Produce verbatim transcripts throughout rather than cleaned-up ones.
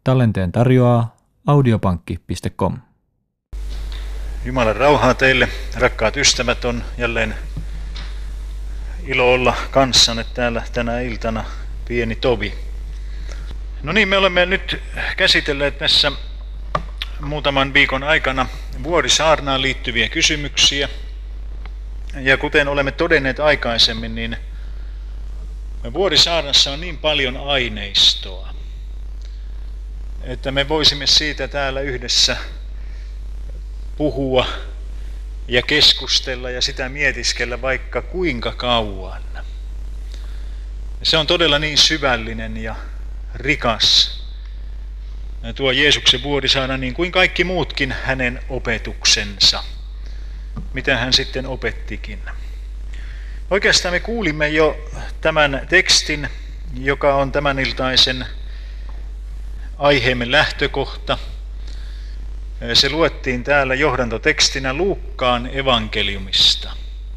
Tallenteen tarjoaa audiopankki piste com. Jumalan rauhaa teille, rakkaat ystävät, on jälleen ilo olla kanssanne täällä tänä iltana, pieni tovi. No niin, me olemme nyt käsitelleet tässä muutaman viikon aikana Vuorisaarnaan liittyviä kysymyksiä. Ja kuten olemme todenneet aikaisemmin, niin Vuorisaarnassa on niin paljon aineistoa, että me voisimme siitä täällä yhdessä puhua ja keskustella ja sitä mietiskellä vaikka kuinka kauan. Se on todella niin syvällinen ja rikas tuo Jeesuksen Vuorisaarna, niin kuin kaikki muutkin hänen opetuksensa, mitä hän sitten opettikin. Oikeastaan me kuulimme jo tämän tekstin, joka on tämän iltaisen aiheemme lähtökohta. Se luettiin täällä johdantotekstinä Luukkaan evankeliumista.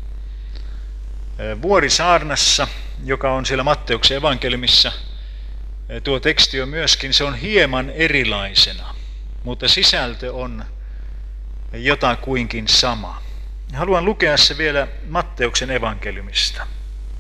Vuorisaarnassa, joka on siellä Matteuksen evankeliumissa, tuo teksti on myöskin, se on hieman erilaisena, mutta sisältö on jotakuinkin sama. Haluan lukea se vielä Matteuksen evankeliumista.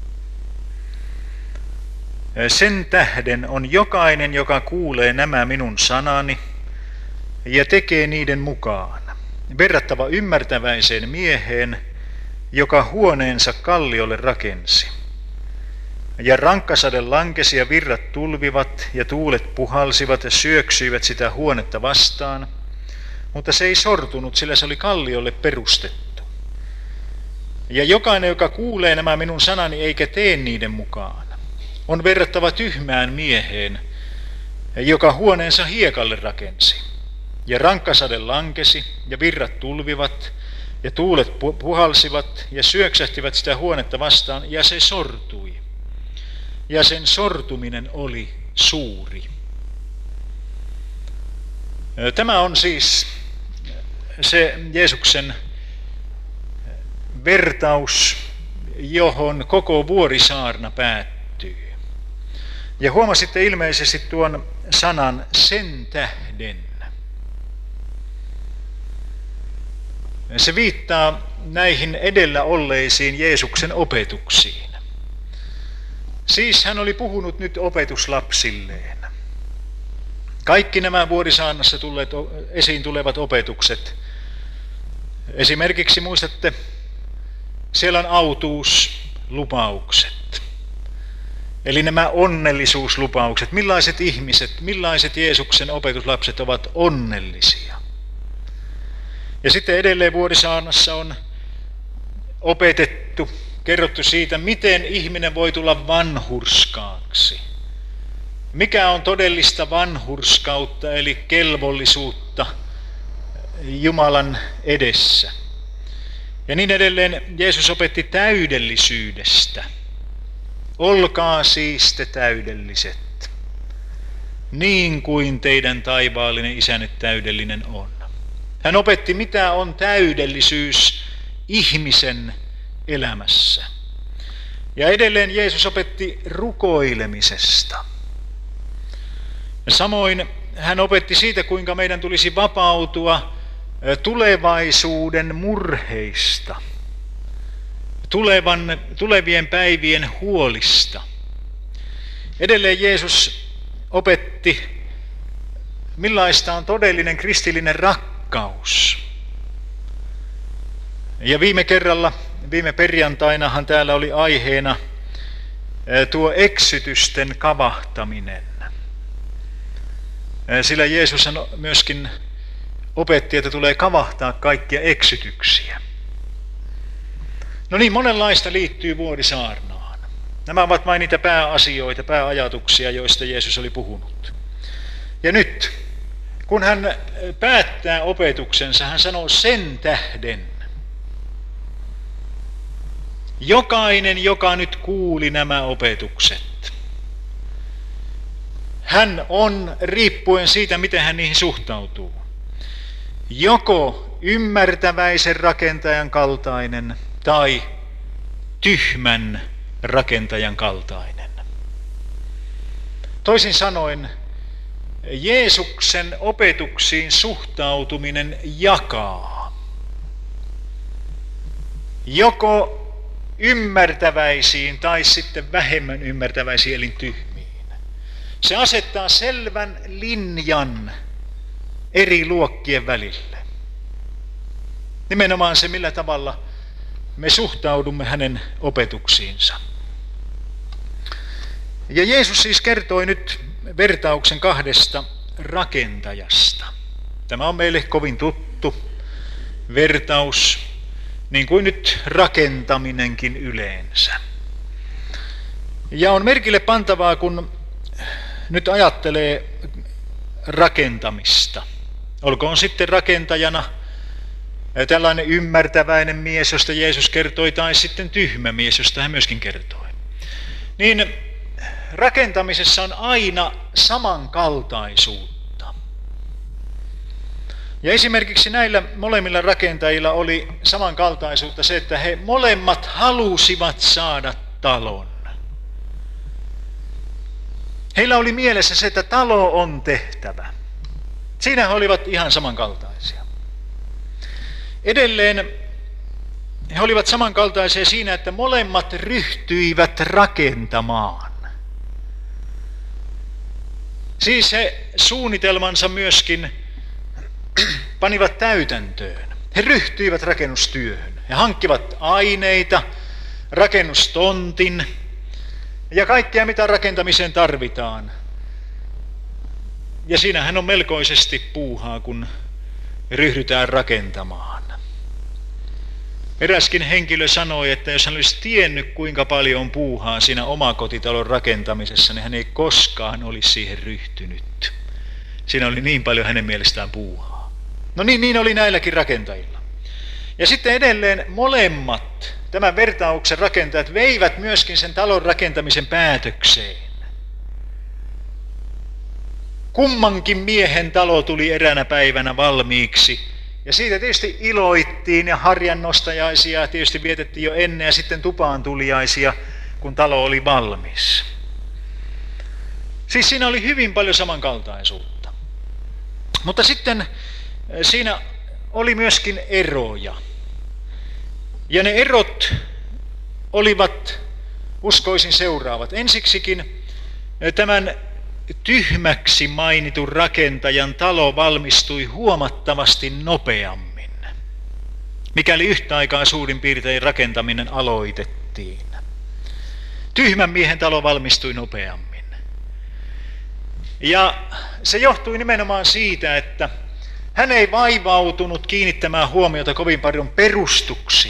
Sen tähden on jokainen, joka kuulee nämä minun sanani ja tekee niiden mukaan, verrattava ymmärtäväiseen mieheen, joka huoneensa kalliolle rakensi. Ja rankkasade lankesi ja virrat tulvivat ja tuulet puhalsivat ja syöksyivät sitä huonetta vastaan, mutta se ei sortunut, sillä se oli kalliolle perustettu. Ja jokainen, joka kuulee nämä minun sanani eikä tee niiden mukaan, on verrattava tyhmään mieheen, joka huoneensa hiekalle rakensi. Ja rankkasade lankesi ja virrat tulvivat ja tuulet puhalsivat ja syöksähtivät sitä huonetta vastaan ja se sortui. Ja sen sortuminen oli suuri. Tämä on siis se Jeesuksen vertaus, johon koko Vuorisaarna päättyy. Ja huomasitte ilmeisesti tuon sanan sen tähden. Se viittaa näihin edellä olleisiin Jeesuksen opetuksiin. Siis hän oli puhunut nyt opetuslapsilleen. Kaikki nämä Vuorisaarnassa tulleet, esiin tulevat opetukset. Esimerkiksi muistatte, siellä on autuuslupaukset. Eli nämä onnellisuuslupaukset. Millaiset ihmiset, millaiset Jeesuksen opetuslapset ovat onnellisia. Ja sitten edelleen Vuorisaarnassa on opetettu, kerrottu siitä, miten ihminen voi tulla vanhurskaaksi. Mikä on todellista vanhurskautta, eli kelvollisuutta Jumalan edessä. Ja niin edelleen Jeesus opetti täydellisyydestä. Olkaa siis te täydelliset, niin kuin teidän taivaallinen isänne täydellinen on. Hän opetti, mitä on täydellisyys ihmisen elämässä. Ja edelleen Jeesus opetti rukoilemisesta. Ja samoin hän opetti siitä, kuinka meidän tulisi vapautua tulevaisuuden murheista, tulevan, tulevien päivien huolista. Edelleen Jeesus opetti, millaista on todellinen kristillinen rakkaus. Ja viime kerralla, viime perjantainahan täällä oli aiheena tuo eksytysten kavahtaminen. Sillä Jeesus myöskin opetti, että tulee kavahtaa kaikkia eksytyksiä. No niin, monenlaista liittyy Vuorisaarnaan. Nämä ovat vain niitä pääasioita, pääajatuksia, joista Jeesus oli puhunut. Ja nyt, kun hän päättää opetuksensa, hän sanoo sen tähden. Jokainen, joka nyt kuuli nämä opetukset, hän on, riippuen siitä, miten hän niihin suhtautuu, joko ymmärtäväisen rakentajan kaltainen tai tyhmän rakentajan kaltainen. Toisin sanoen, Jeesuksen opetuksiin suhtautuminen jakaa. Joko ymmärtäväisiin tai sitten vähemmän ymmärtäväisiin eli tyhmiin. Se asettaa selvän linjan eri luokkien välille. Nimenomaan se, millä tavalla me suhtaudumme hänen opetuksiinsa. Ja Jeesus siis kertoi nyt vertauksen kahdesta rakentajasta. Tämä on meille kovin tuttu vertaus, niin kuin nyt rakentaminenkin yleensä. Ja on merkille pantavaa, kun nyt ajattelee rakentamista. Olkoon sitten rakentajana tällainen ymmärtäväinen mies, josta Jeesus kertoi, tai sitten tyhmä mies, josta hän myöskin kertoi. Niin rakentamisessa on aina samankaltaisuutta. Ja esimerkiksi näillä molemmilla rakentajilla oli samankaltaisuutta se, että he molemmat halusivat saada talon. Heillä oli mielessä se, että talo on tehtävä. Siinä he olivat ihan samankaltaisia. Edelleen he olivat samankaltaisia siinä, että molemmat ryhtyivät rakentamaan. Siis he suunnitelmansa myöskin panivat täytäntöön. He ryhtyivät rakennustyöhön. He hankkivat aineita, rakennustontin ja kaikkea mitä rakentamiseen tarvitaan. Ja siinähän on melkoisesti puuhaa, kun ryhdytään rakentamaan. Eräskin henkilö sanoi, että jos hän olisi tiennyt, kuinka paljon on puuhaa siinä omakotitalon rakentamisessa, niin hän ei koskaan olisi siihen ryhtynyt. Siinä oli niin paljon hänen mielestään puuhaa. No niin, niin oli näilläkin rakentajilla. Ja sitten edelleen molemmat, tämän vertauksen rakentajat, veivät myöskin sen talon rakentamisen päätökseen. Kummankin miehen talo tuli eräänä päivänä valmiiksi. Ja siitä tietysti iloittiin ja harjannostajaisia tietysti vietettiin jo ennen ja sitten tupaan tuliaisia, kun talo oli valmis. Siis siinä oli hyvin paljon samankaltaisuutta. Mutta sitten siinä oli myöskin eroja. Ja ne erot olivat, uskoisin, seuraavat. Ensiksikin tämän tyhmäksi mainitun rakentajan talo valmistui huomattavasti nopeammin, mikäli yhtä aikaa suurin piirtein rakentaminen aloitettiin. Tyhmän miehen talo valmistui nopeammin. Ja se johtui nimenomaan siitä, että hän ei vaivautunut kiinnittämään huomiota kovin paljon perustuksiin.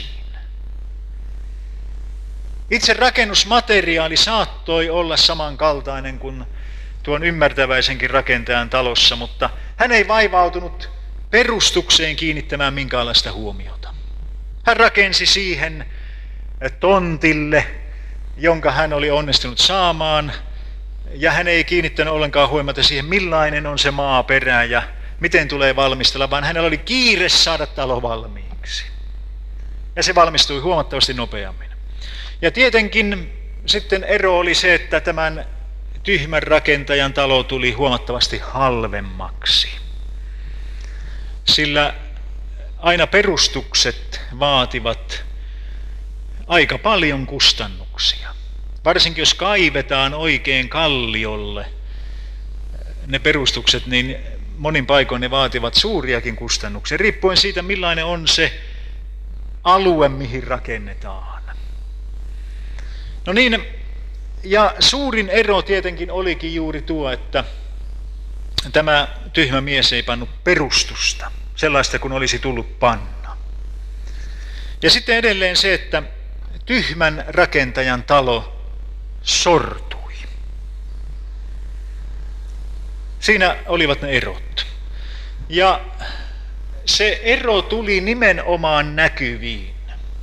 Itse rakennusmateriaali saattoi olla samankaltainen kuin tuon ymmärtäväisenkin rakentajan talossa, mutta hän ei vaivautunut perustukseen kiinnittämään minkäänlaista huomiota. Hän rakensi siihen tontille, jonka hän oli onnistunut saamaan, ja hän ei kiinnittänyt ollenkaan huomiota siihen, millainen on se maaperä ja miten tulee valmistella, vaan hänellä oli kiire saada talo valmiiksi. Ja se valmistui huomattavasti nopeammin. Ja tietenkin sitten ero oli se, että tämän tyhmän rakentajan talo tuli huomattavasti halvemmaksi. Sillä aina perustukset vaativat aika paljon kustannuksia. Varsinkin jos kaivetaan oikein kalliolle ne perustukset, niin monin paikoin ne vaativat suuriakin kustannuksia, riippuen siitä millainen on se alue, mihin rakennetaan. No niin, ja suurin ero tietenkin olikin juuri tuo, että tämä tyhmä mies ei pannut perustusta, sellaista kuin olisi tullut panna. Ja sitten edelleen se, että tyhmän rakentajan talo sortui. Siinä olivat ne erot. Ja se ero tuli nimenomaan näkyviin.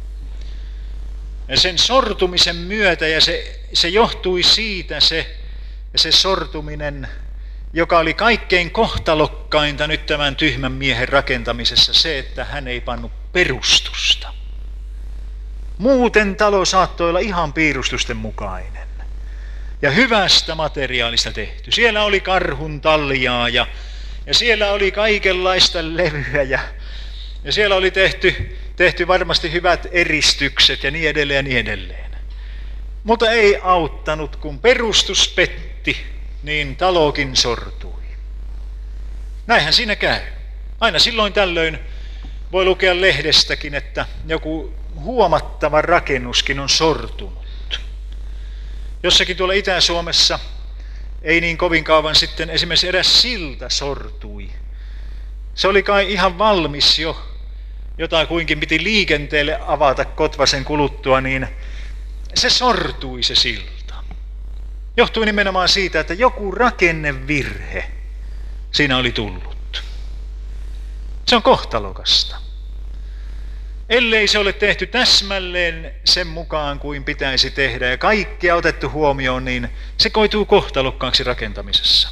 Ja sen sortumisen myötä, ja se, se johtui siitä se, se sortuminen, joka oli kaikkein kohtalokkainta nyt tämän tyhmän miehen rakentamisessa, se, että hän ei pannut perustusta. Muuten talo saattoi olla ihan piirustusten mukainen. ja hyvästä materiaalista tehty. Siellä oli karhun talliaa ja, ja siellä oli kaikenlaista levyä ja, ja siellä oli tehty, tehty varmasti hyvät eristykset ja niin edelleen ja niin edelleen. Mutta ei auttanut, kun perustus petti, niin talokin sortui. Näinhän siinä käy. Aina silloin tällöin voi lukea lehdestäkin, että joku huomattava rakennuskin on sortunut. Jossakin tuolla Itä-Suomessa ei niin kovin kauan sitten esimerkiksi eräs silta sortui. Se oli kai ihan valmis jo, jota kuinkin piti liikenteelle avata Kotvasen kuluttua, niin se sortui se silta. Johtui nimenomaan siitä, että joku rakennevirhe siinä oli tullut. Se on kohtalokasta. Ellei se ole tehty täsmälleen sen mukaan kuin pitäisi tehdä ja kaikkea otettu huomioon, niin se koituu kohtalokkaaksi rakentamisessa.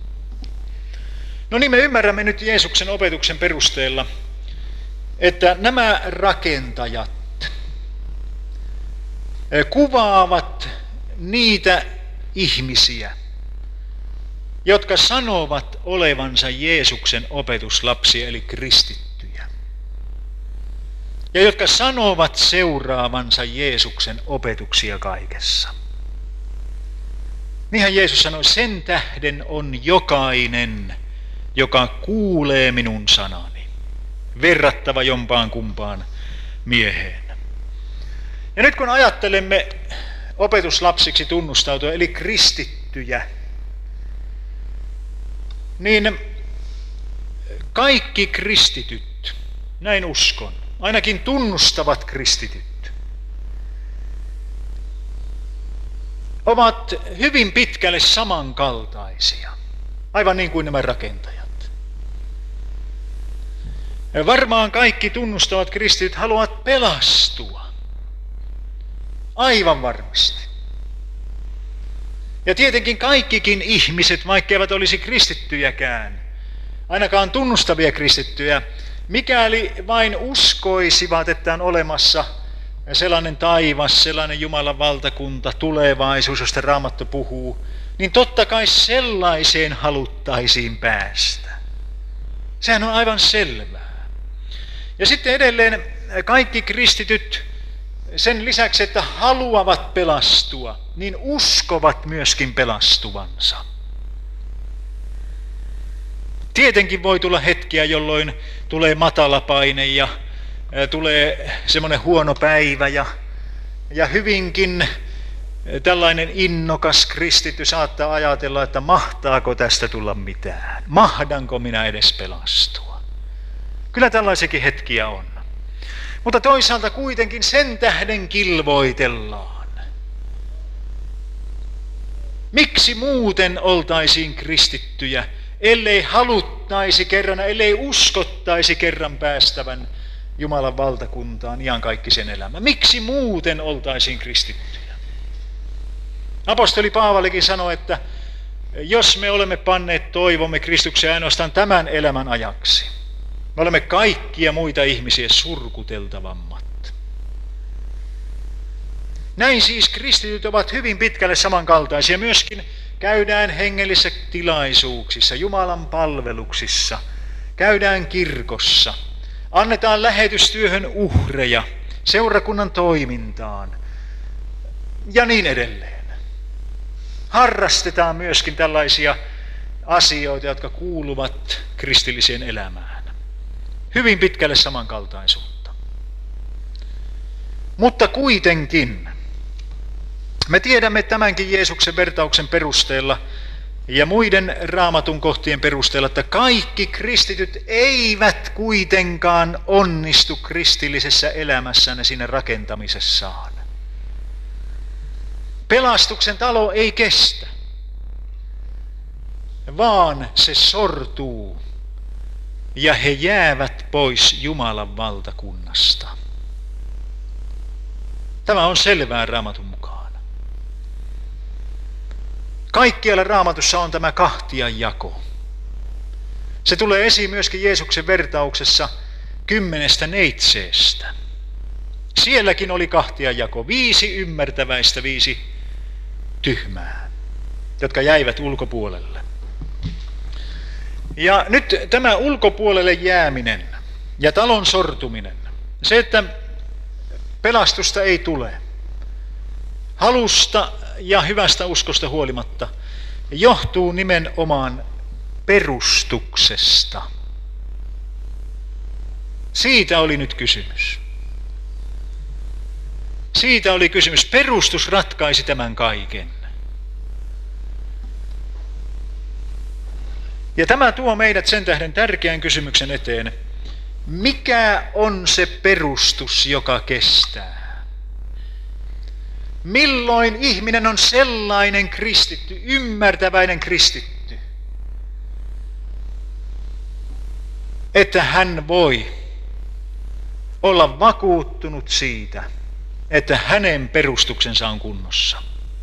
No niin, me ymmärrämme nyt Jeesuksen opetuksen perusteella, että nämä rakentajat kuvaavat niitä ihmisiä, jotka sanovat olevansa Jeesuksen opetuslapsia eli kristittyjä. Ja jotka sanovat seuraavansa Jeesuksen opetuksia kaikessa. Niinhän Jeesus sanoi, sen tähden on jokainen, joka kuulee minun sanani, verrattava jompaan kumpaan mieheen. Ja nyt kun ajattelemme opetuslapsiksi tunnustautua, eli kristittyjä, niin kaikki kristityt, näin uskon, ainakin tunnustavat kristityt, ovat hyvin pitkälle samankaltaisia, aivan niin kuin nämä rakentajat. Ja varmaan kaikki tunnustavat kristityt haluavat pelastua, aivan varmasti. Ja tietenkin kaikkikin ihmiset, vaikka eivät olisi kristittyjäkään, ainakaan tunnustavia kristittyjä, mikäli vain uskoisivat, että on olemassa sellainen taivas, sellainen Jumalan valtakunta, tulevaisuus, josta Raamattu puhuu, niin totta kai sellaiseen haluttaisiin päästä. Sehän on aivan selvää. Ja sitten edelleen kaikki kristityt, sen lisäksi, että haluavat pelastua, niin uskovat myöskin pelastuvansa. Tietenkin voi tulla hetkiä, jolloin tulee matalapaine ja tulee semmoinen huono päivä ja, ja hyvinkin tällainen innokas kristitty saattaa ajatella, että mahtaako tästä tulla mitään? Mahdanko minä edes pelastua? Kyllä tällaisiakin hetkiä on. Mutta toisaalta kuitenkin sen tähden kilvoitellaan. Miksi muuten oltaisiin kristittyjä, ellei haluttaisi kerran, ellei uskottaisi kerran päästävän Jumalan valtakuntaan iankaikkisen elämän? Miksi muuten oltaisiin kristittyjä? Apostoli Paavalikin sanoi, että jos me olemme panneet toivomme Kristukseen ainoastaan tämän elämän ajaksi, me olemme kaikkia muita ihmisiä surkuteltavammat. Näin siis kristityt ovat hyvin pitkälle samankaltaisia. Myöskin käydään hengellisissä tilaisuuksissa, Jumalan palveluksissa, käydään kirkossa, annetaan lähetystyöhön uhreja, seurakunnan toimintaan ja niin edelleen. Harrastetaan myöskin tällaisia asioita, jotka kuuluvat kristilliseen elämään. Hyvin pitkälle samankaltaisuutta. Mutta kuitenkin me tiedämme tämänkin Jeesuksen vertauksen perusteella ja muiden Raamatun kohtien perusteella, että kaikki kristityt eivät kuitenkaan onnistu kristillisessä elämässään ja siinä rakentamisessaan. Pelastuksen talo ei kestä, vaan se sortuu ja he jäävät pois Jumalan valtakunnasta. Tämä on selvää Raamatun mukaan. Kaikkialla Raamatussa on tämä kahtiajako. Se tulee esiin myöskin Jeesuksen vertauksessa kymmenestä neitseestä. Sielläkin oli kahtiajako, viisi ymmärtäväistä, viisi tyhmää. jotka jäivät ulkopuolelle. Ja nyt tämä ulkopuolelle jääminen ja talon sortuminen, se, että pelastusta ei tule, halusta ja hyvästä uskosta huolimatta, johtuu nimenomaan perustuksesta. Siitä oli nyt kysymys. Siitä oli kysymys. Perustus ratkaisi tämän kaiken. Ja tämä tuo meidät sen tähden tärkeän kysymyksen eteen. Mikä on se perustus, joka kestää? Milloin ihminen on sellainen kristitty, ymmärtäväinen kristitty, että hän voi olla vakuuttunut siitä, että hänen perustuksensa on kunnossa.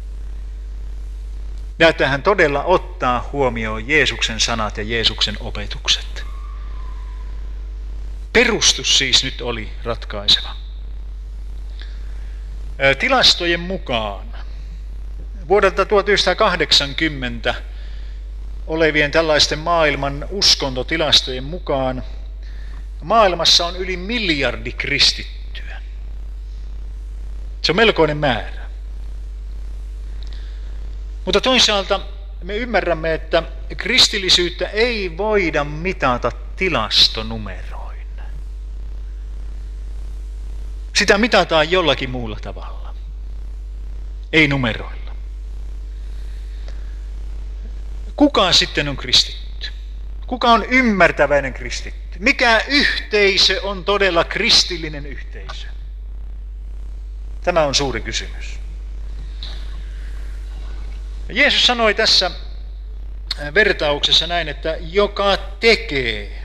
Ja että hän todella ottaa huomioon Jeesuksen sanat ja Jeesuksen opetukset. Perustus siis nyt oli ratkaiseva. Tilastojen mukaan vuodelta tuhatyhdeksänsataakahdeksankymmentä olevien tällaisten maailman uskontotilastojen mukaan maailmassa on yli miljardi kristittyä. Se on melkoinen määrä. Mutta toisaalta me ymmärrämme, että kristillisyyttä ei voida mitata tilastonumeroin. Sitä mitataan jollakin muulla tavalla, ei numeroilla. Kuka sitten on kristitty? Kuka on ymmärtäväinen kristitty? Mikä yhteisö on todella kristillinen yhteisö? Tämä on suuri kysymys. Jeesus sanoi tässä vertauksessa näin, että joka tekee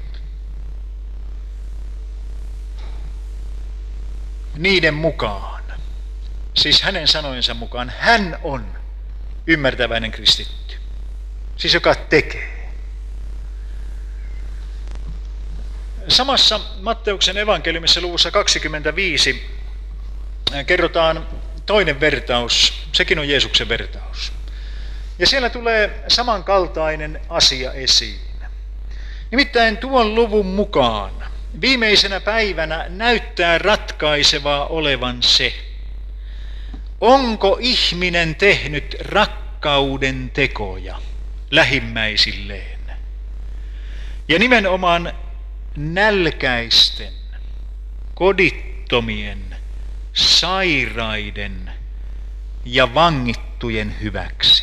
niiden mukaan, siis hänen sanojensa mukaan, hän on ymmärtäväinen kristitty. Siis joka tekee. Samassa Matteuksen evankeliumissa luvussa kaksikymmentäviisi kerrotaan toinen vertaus, sekin on Jeesuksen vertaus. Ja siellä tulee samankaltainen asia esiin. Nimittäin tuon luvun mukaan viimeisenä päivänä näyttää ratkaisevaa olevan se, onko ihminen tehnyt rakkauden tekoja lähimmäisilleen. Ja nimenomaan nälkäisten, kodittomien, sairaiden ja vangittujen hyväksi.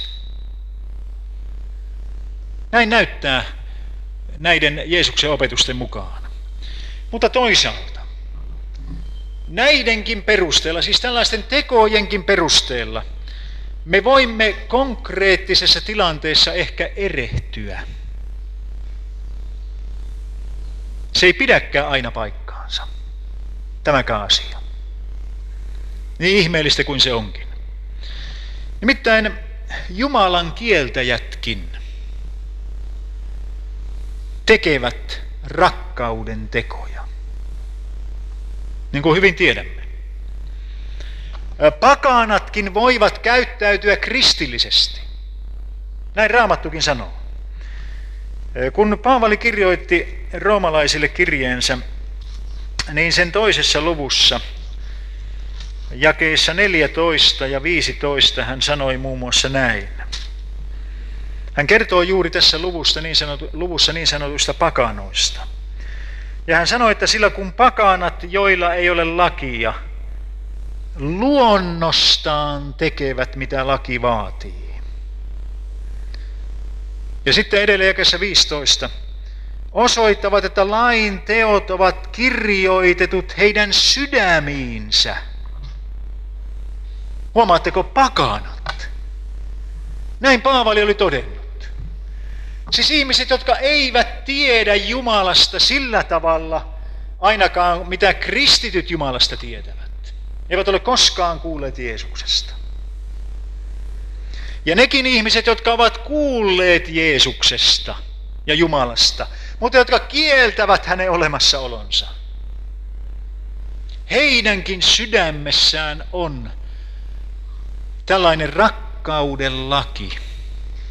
Näin näyttää näiden Jeesuksen opetusten mukaan. Mutta toisaalta, näidenkin perusteella, siis tällaisten tekojenkin perusteella, me voimme konkreettisessa tilanteessa ehkä erehtyä. Se ei pidäkään aina paikkaansa, tämäkään asia. Niin ihmeellistä kuin se onkin. Nimittäin Jumalan kieltäjätkin tekevät rakkauden tekoja. Niin kuin hyvin tiedämme. Pakanatkin voivat käyttäytyä kristillisesti. Näin Raamattukin sanoo. Kun Paavali kirjoitti roomalaisille kirjeensä, niin sen toisessa luvussa, jakeissa neljätoista ja viisitoista, hän sanoi muun muassa näin. Hän kertoo juuri tässä luvussa niin, sanotu, luvussa niin sanotuista pakanoista. Ja hän sanoi, että sillä kun pakanat, joilla ei ole lakia, luonnostaan tekevät mitä laki vaatii. Ja sitten edelleen jakeessa viisitoista. Osoittavat, että lain teot ovat kirjoitetut heidän sydämiinsä. Huomaatteko, pakanat? Näin Paavali oli todennut. Siis ihmiset, jotka eivät tiedä Jumalasta sillä tavalla, ainakaan mitä kristityt Jumalasta tietävät. Eivät ole koskaan kuulleet Jeesuksesta. Ja nekin ihmiset, jotka ovat kuulleet Jeesuksesta ja Jumalasta, mutta jotka kieltävät hänen olemassaolonsa. Heidänkin sydämessään on tällainen rakkauden laki,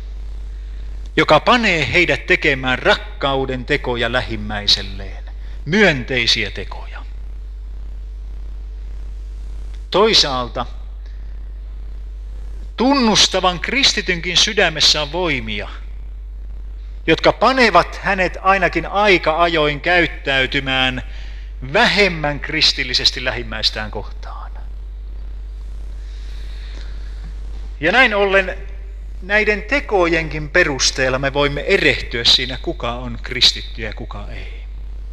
joka panee heidät tekemään rakkauden tekoja lähimmäiselleen, myönteisiä tekoja. Toisaalta tunnustavan kristitynkin sydämessä on voimia, jotka panevat hänet ainakin aika ajoin käyttäytymään vähemmän kristillisesti lähimmäistään kohtaan. Ja näin ollen näiden tekojenkin perusteella me voimme erehtyä siinä, kuka on kristitty ja kuka ei.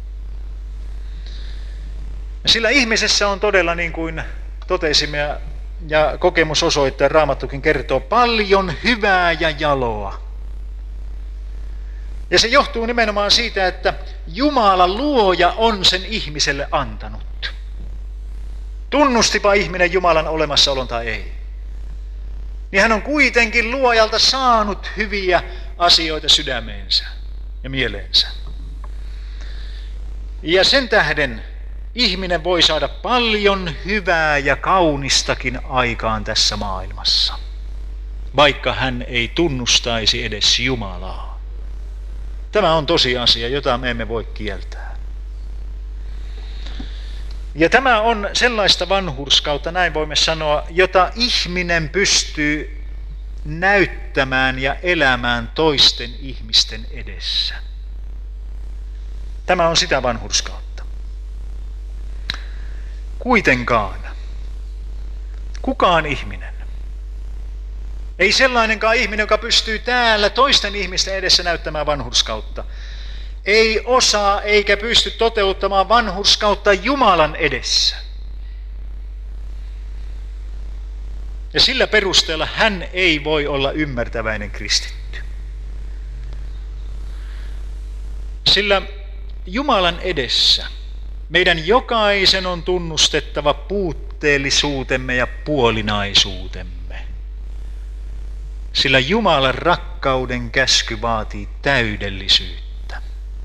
Sillä ihmisessä on todella, niin kuin totesimme ja, ja kokemus osoittaa, Raamattukin kertoo, paljon hyvää ja jaloa. Ja se johtuu nimenomaan siitä, että Jumala luoja on sen ihmiselle antanut. Tunnustipa ihminen Jumalan olemassaolon tai ei. Niin hän on kuitenkin luojalta saanut hyviä asioita sydämeensä ja mieleensä. Ja sen tähden ihminen voi saada paljon hyvää ja kaunistakin aikaan tässä maailmassa, vaikka hän ei tunnustaisi edes Jumalaa. Tämä on tosiasia, jota me emme voi kieltää. Ja tämä on sellaista vanhurskautta, näin voimme sanoa, jota ihminen pystyy näyttämään ja elämään toisten ihmisten edessä. Tämä on sitä vanhurskautta. Kuitenkaan kukaan ihminen, ei sellainenkaan ihminen, joka pystyy täällä toisten ihmisten edessä näyttämään vanhurskautta, ei osaa eikä pysty toteuttamaan vanhurskautta Jumalan edessä. Ja sillä perusteella hän ei voi olla ymmärtäväinen kristitty. Sillä Jumalan edessä meidän jokaisen on tunnustettava puutteellisuutemme ja puolinaisuutemme. Sillä Jumalan rakkauden käsky vaatii täydellisyyttä.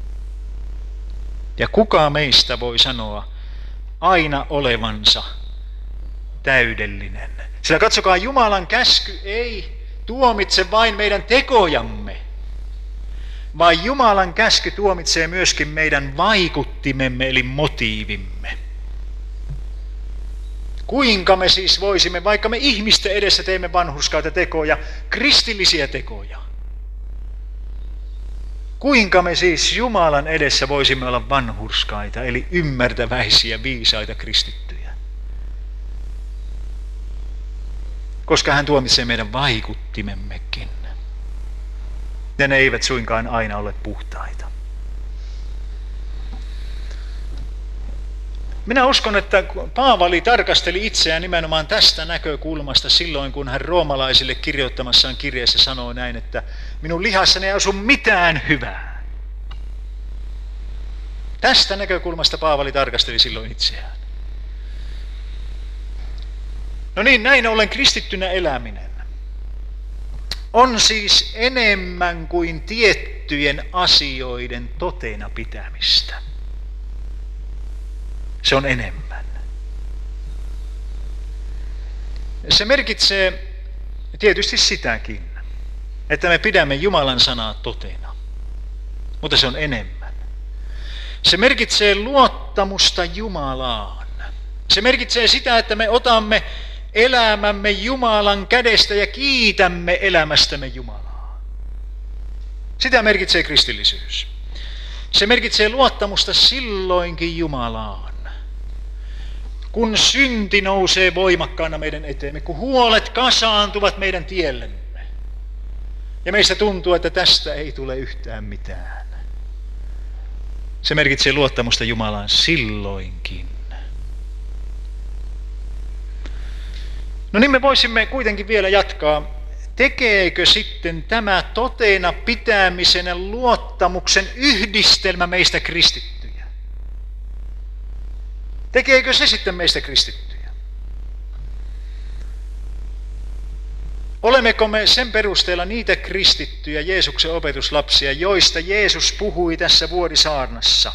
Ja kuka meistä voi sanoa aina olevansa täydellinen? Sillä katsokaa, Jumalan käsky ei tuomitse vain meidän tekojamme, vaan Jumalan käsky tuomitsee myöskin meidän vaikuttimemme eli motiivimme. Kuinka me siis voisimme, vaikka me ihmisten edessä teemme vanhurskaita tekoja, kristillisiä tekoja, kuinka me siis Jumalan edessä voisimme olla vanhurskaita, eli ymmärtäväisiä, viisaita kristittyjä? Koska hän tuomitsee meidän vaikuttimemmekin. Ja ne eivät suinkaan aina ole puhtaita. Minä uskon, että Paavali tarkasteli itseään nimenomaan tästä näkökulmasta silloin, kun hän roomalaisille kirjoittamassaan kirjeessä sanoi näin, että minun lihassani ei asu mitään hyvää. Tästä näkökulmasta Paavali tarkasteli silloin itseään. No niin, näin ollen kristittynä eläminen on siis enemmän kuin tiettyjen asioiden totena pitämistä. Se on enemmän. Se merkitsee tietysti sitäkin, että me pidämme Jumalan sanaa totena, mutta se on enemmän. Se merkitsee luottamusta Jumalaan. Se merkitsee sitä, että me otamme elämämme Jumalan kädestä ja kiitämme elämästämme Jumalaa. Sitä merkitsee kristillisyys. Se merkitsee luottamusta silloinkin Jumalaan, kun synti nousee voimakkaana meidän eteemme, kun huolet kasaantuvat meidän tiellemme ja meistä tuntuu, että tästä ei tule yhtään mitään. Se merkitsee luottamusta Jumalaan silloinkin. No niin, me voisimme kuitenkin vielä jatkaa. Tekeekö sitten tämä totena pitämisen ja luottamuksen yhdistelmä meistä kristittyjä? Tekeekö se sitten meistä kristittyjä? Olemmeko me sen perusteella niitä kristittyjä Jeesuksen opetuslapsia, joista Jeesus puhui tässä vuorisaarnassa,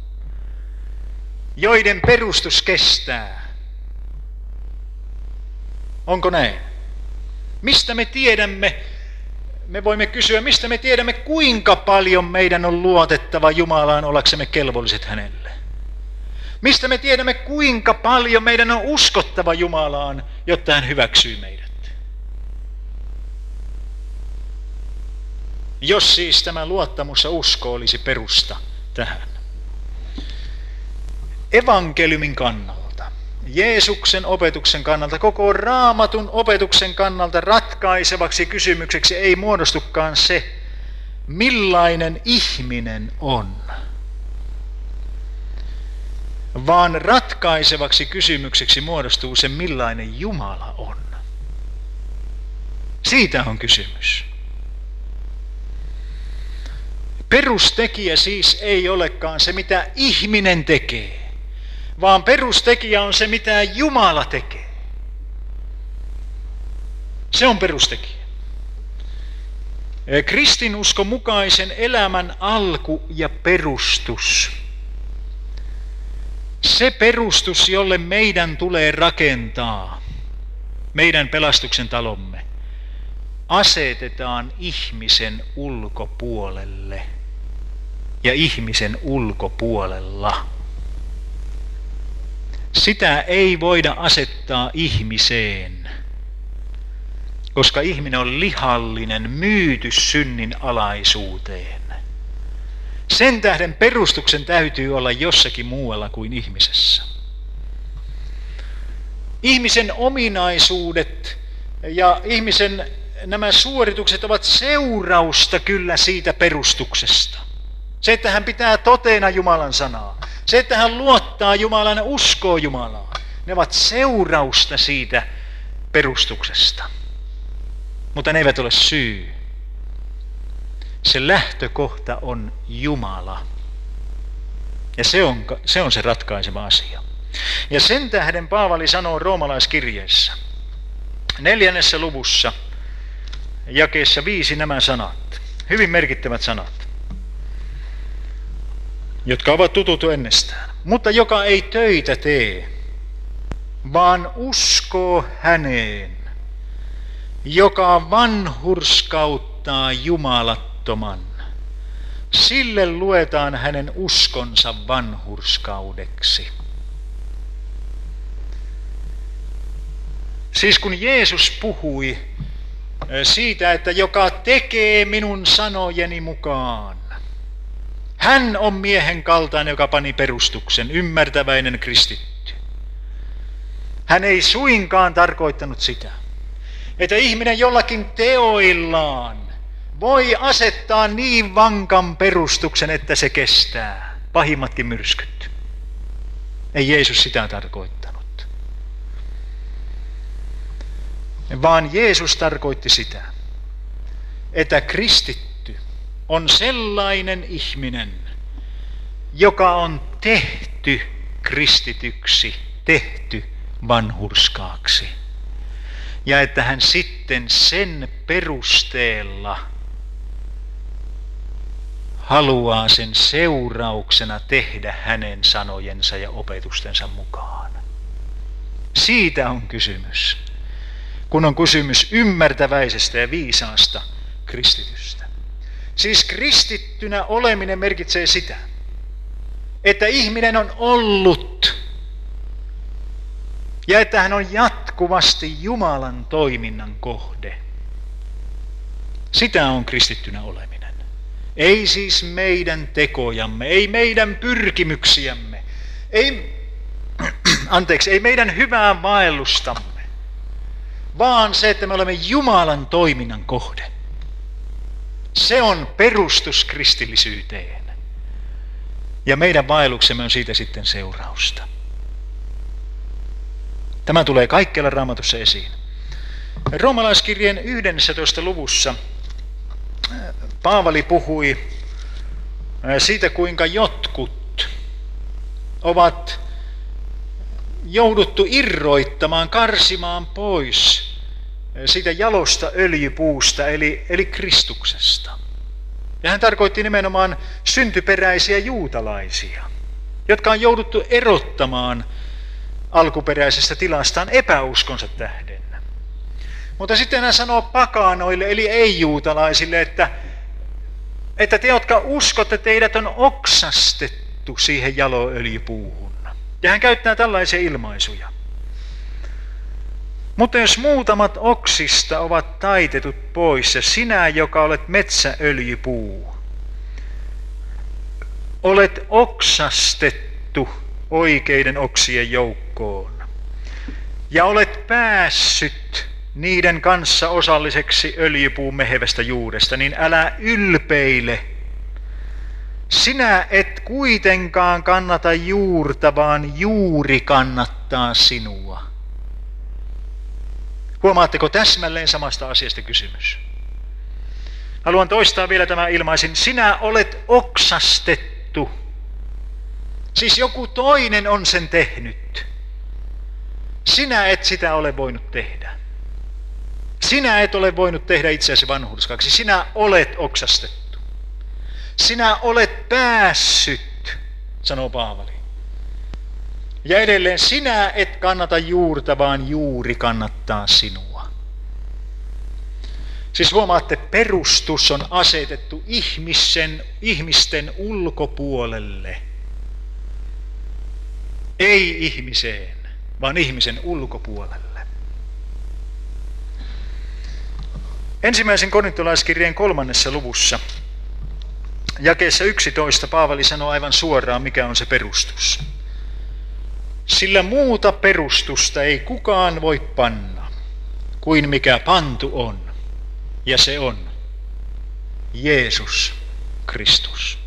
joiden perustus kestää? Onko näin? Mistä me tiedämme, me voimme kysyä, mistä me tiedämme, kuinka paljon meidän on luotettava Jumalaan ollaksemme kelvolliset hänelle. Mistä me tiedämme, kuinka paljon meidän on uskottava Jumalaan, jotta hän hyväksyy meidät. Jos siis tämä luottamus ja usko olisi perusta tähän. Evankeliumin kannalta, Jeesuksen opetuksen kannalta, koko Raamatun opetuksen kannalta ratkaisevaksi kysymykseksi ei muodostukaan se, millainen ihminen on, vaan ratkaisevaksi kysymykseksi muodostuu se, millainen Jumala on. Siitä on kysymys. Perustekijä siis ei olekaan se, mitä ihminen tekee, vaan perustekijä on se, mitä Jumala tekee. Se on perustekijä. Kristinuskon mukaisen elämän alku ja perustus. Se perustus, jolle meidän tulee rakentaa meidän pelastuksen talomme, asetetaan ihmisen ulkopuolelle ja ihmisen ulkopuolella. Sitä ei voida asettaa ihmiseen, koska ihminen on lihallinen, myyty synnin alaisuuteen. Sen tähden perustuksen täytyy olla jossakin muualla kuin ihmisessä. Ihmisen ominaisuudet ja ihmisen nämä suoritukset ovat seurausta kyllä siitä perustuksesta. Se, että hän pitää toteena Jumalan sanaa. Se, että hän luottaa Jumalaan ja uskoo Jumalaan. Ne ovat seurausta siitä perustuksesta. Mutta ne eivät ole syy. Se lähtökohta on Jumala. Ja se on se, on se ratkaiseva asia. Ja sen tähden Paavali sanoo roomalaiskirjeessä, neljännessä luvussa, jakeessa viisi nämä sanat, hyvin merkittävät sanat, jotka ovat tutut ennestään. Mutta joka ei töitä tee, vaan uskoo häneen, joka vanhurskauttaa jumalattoman. Sille luetaan hänen uskonsa vanhurskaudeksi. Siis kun Jeesus puhui siitä, että joka tekee minun sanojeni mukaan, hän on miehen kaltainen, joka pani perustuksen, ymmärtäväinen kristitty. Hän ei suinkaan tarkoittanut sitä, että ihminen jollakin teoillaan voi asettaa niin vankan perustuksen, että se kestää pahimmatkin myrskyt. Ei Jeesus sitä tarkoittanut. Vaan Jeesus tarkoitti sitä, että kristitty on sellainen ihminen, joka on tehty kristityksi, tehty vanhurskaaksi. Ja että hän sitten sen perusteella haluaa sen seurauksena tehdä hänen sanojensa ja opetustensa mukaan. Siitä on kysymys, kun on kysymys ymmärtäväisestä ja viisaasta kristitystä. Siis kristittynä oleminen merkitsee sitä, että ihminen on ollut ja että hän on jatkuvasti Jumalan toiminnan kohde. Sitä on kristittynä oleminen. Ei siis meidän tekojamme, ei meidän pyrkimyksiämme, ei, anteeksi, ei meidän hyvää vaellustamme, vaan se, että me olemme Jumalan toiminnan kohde. Se on perustus kristillisyyteen. Ja meidän vaelluksemme on siitä sitten seurausta. Tämä tulee kaikkialla Raamatussa esiin. Roomalaiskirjeen yhdennentoista luvussa Paavali puhui siitä, kuinka jotkut ovat jouduttu irroittamaan, karsimaan pois siitä jalosta öljypuusta, eli, eli Kristuksesta. Ja hän tarkoitti nimenomaan syntyperäisiä juutalaisia, jotka on jouduttu erottamaan alkuperäisestä tilastaan epäuskonsa tähden. Mutta sitten hän sanoo pakanoille, eli ei-juutalaisille, että, että te, jotka uskotte, teidät on oksastettu siihen jaloöljypuuhun. Ja hän käyttää tällaisia ilmaisuja. Mutta jos muutamat oksista ovat taitetut pois, ja sinä, joka olet metsäöljypuu, olet oksastettu oikeiden oksien joukkoon, ja olet päässyt niiden kanssa osalliseksi öljypuun mehevästä juuresta, niin älä ylpeile. Sinä et kuitenkaan kannata juurta, vaan juuri kannattaa sinua. Huomaatteko täsmälleen samasta asiasta kysymys? Haluan toistaa vielä tämän ilmaisin. Sinä olet oksastettu. Siis joku toinen on sen tehnyt. Sinä et sitä ole voinut tehdä. Sinä et ole voinut tehdä itseäsi vanhurskaksi. Sinä olet oksastettu. Sinä olet päässyt, sanoo Paavali. Ja edelleen, sinä et kannata juurta, vaan juuri kannattaa sinua. Siis huomaatte, perustus on asetettu ihmisen, ihmisten ulkopuolelle. Ei ihmiseen, vaan ihmisen ulkopuolelle. Ensimmäisen korintolaiskirjeen kolmannessa luvussa, jakeessa yksitoista, Paavali sanoo aivan suoraan, mikä on se perustus. Sillä muuta perustusta ei kukaan voi panna, kuin mikä pantu on, ja se on Jeesus Kristus.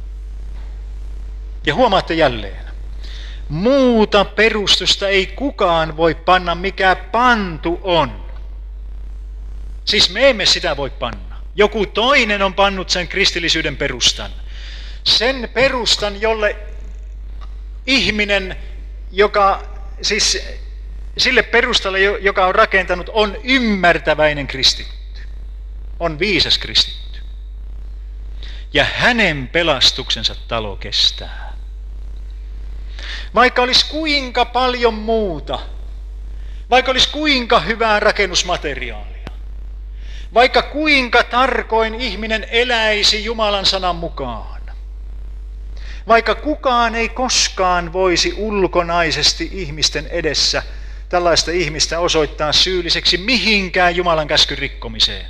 Ja huomaatte jälleen, muuta perustusta ei kukaan voi panna, mikä pantu on. Siis me emme sitä voi panna. Joku toinen on pannut sen kristillisyyden perustan. Sen perustan, jolle ihminen, joka, siis sille perustalle, joka on rakentanut, on ymmärtäväinen kristitty. On viisas kristitty. Ja hänen pelastuksensa talo kestää. Vaikka olisi kuinka paljon muuta, vaikka olisi kuinka hyvää rakennusmateriaalia, vaikka kuinka tarkoin ihminen eläisi Jumalan sanan mukaan, vaikka kukaan ei koskaan voisi ulkonaisesti ihmisten edessä tällaista ihmistä osoittaa syylliseksi mihinkään Jumalan käskyn rikkomiseen,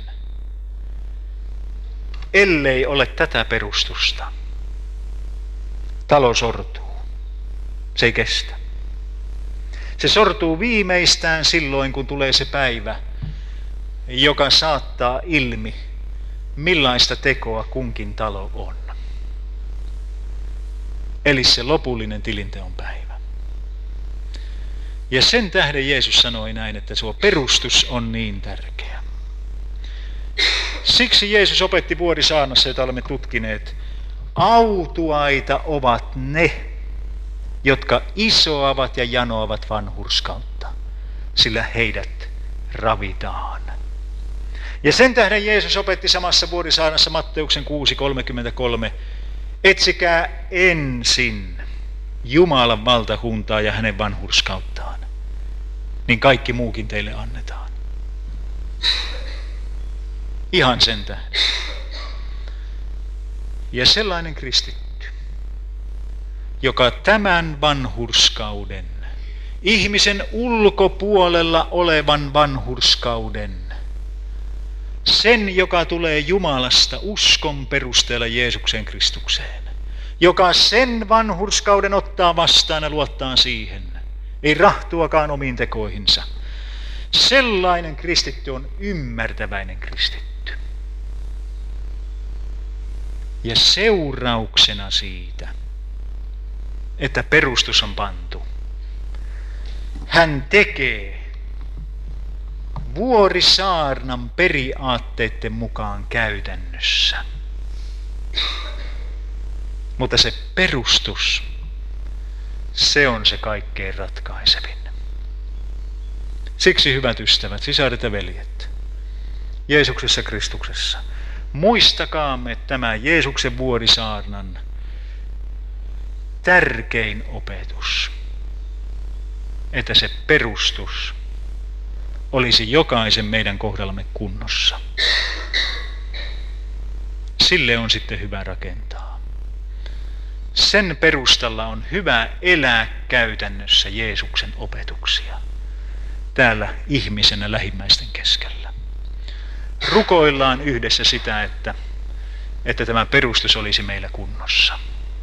ellei ole tätä perustusta. Talo sortuu. Se ei kestä. Se sortuu viimeistään silloin, kun tulee se päivä, joka saattaa ilmi, millaista tekoa kunkin talo on. Eli se lopullinen tilinteon päivä. Ja sen tähden Jeesus sanoi näin, että tuo perustus on niin tärkeä. Siksi Jeesus opetti Vuorisaarnassa, jota olemme tutkineet, autuaita ovat ne, jotka isoavat ja janoavat vanhurskautta, sillä heidät ravitaan. Ja sen tähden Jeesus opetti samassa Vuorisaarnassa Matteuksen kuusi kolmekymmentäkolme, etsikää ensin Jumalan valtakuntaa ja hänen vanhurskauttaan, niin kaikki muukin teille annetaan. Ihan sen tähden. Ja sellainen kristitty, joka tämän vanhurskauden, ihmisen ulkopuolella olevan vanhurskauden, sen, joka tulee Jumalasta uskon perusteella Jeesuksen Kristukseen, joka sen vanhurskauden ottaa vastaan ja luottaa siihen, ei rahtuakaan omiin tekoihinsa. Sellainen kristitty on ymmärtäväinen kristitty. Ja seurauksena siitä, että perustus on pantu, hän tekee Vuorisaarnan periaatteiden mukaan käytännössä. Mutta se perustus, se on se kaikkein ratkaisevin. Siksi, hyvät ystävät, sisaret ja veljet, Jeesuksessa Kristuksessa, muistakaamme tämä Jeesuksen Vuorisaarnan tärkein opetus, että se perustus olisi jokaisen meidän kohdallamme kunnossa. Sille on sitten hyvä rakentaa. Sen perustalla on hyvä elää käytännössä Jeesuksen opetuksia täällä ihmisenä lähimmäisten keskellä. Rukoillaan yhdessä sitä, että, että tämä perustus olisi meillä kunnossa.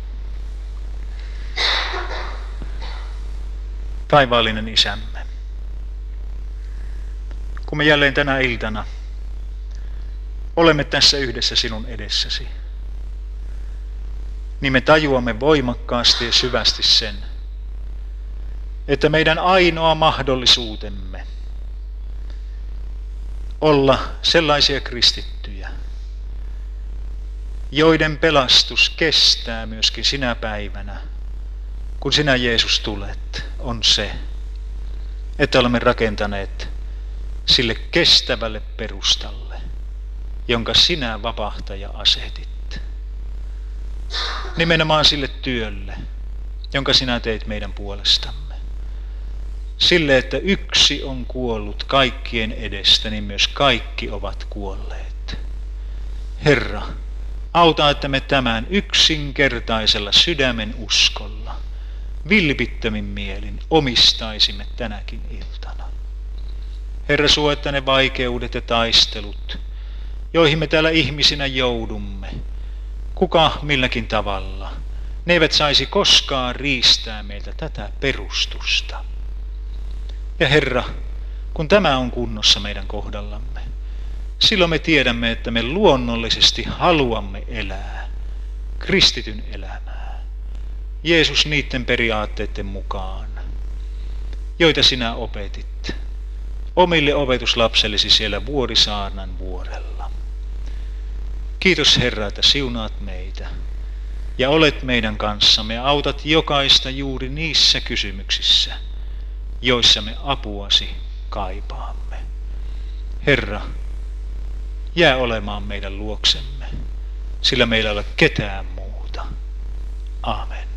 Taivaallinen Isämme, kun me jälleen tänä iltana olemme tässä yhdessä sinun edessäsi, niin me tajuamme voimakkaasti ja syvästi sen, että meidän ainoa mahdollisuutemme olla sellaisia kristittyjä, joiden pelastus kestää myöskin sinä päivänä, kun sinä Jeesus tulet, on se, että olemme rakentaneet sille kestävälle perustalle, jonka sinä vapahtaja asetit. Nimenomaan sille työlle, jonka sinä teit meidän puolestamme. Sille, että yksi on kuollut kaikkien edestä, niin myös kaikki ovat kuolleet. Herra, auta, että me tämän yksinkertaisella sydämen uskolla, vilpittömin mielin omistaisimme tänäkin iltana. Herra, suotta ne vaikeudet ja taistelut, joihin me täällä ihmisinä joudumme, kuka milläkin tavalla, ne eivät saisi koskaan riistää meiltä tätä perustusta. Ja Herra, kun tämä on kunnossa meidän kohdallamme, silloin me tiedämme, että me luonnollisesti haluamme elää kristityn elämää. Jeesus niiden periaatteiden mukaan, joita sinä opetit omille opetuslapsellesi siellä Vuorisaarnan vuorella. Kiitos Herra, että siunaat meitä ja olet meidän kanssamme ja autat jokaista juuri niissä kysymyksissä, joissa me apuasi kaipaamme. Herra, jää olemaan meidän luoksemme, sillä meillä ei ole ketään muuta. Aamen.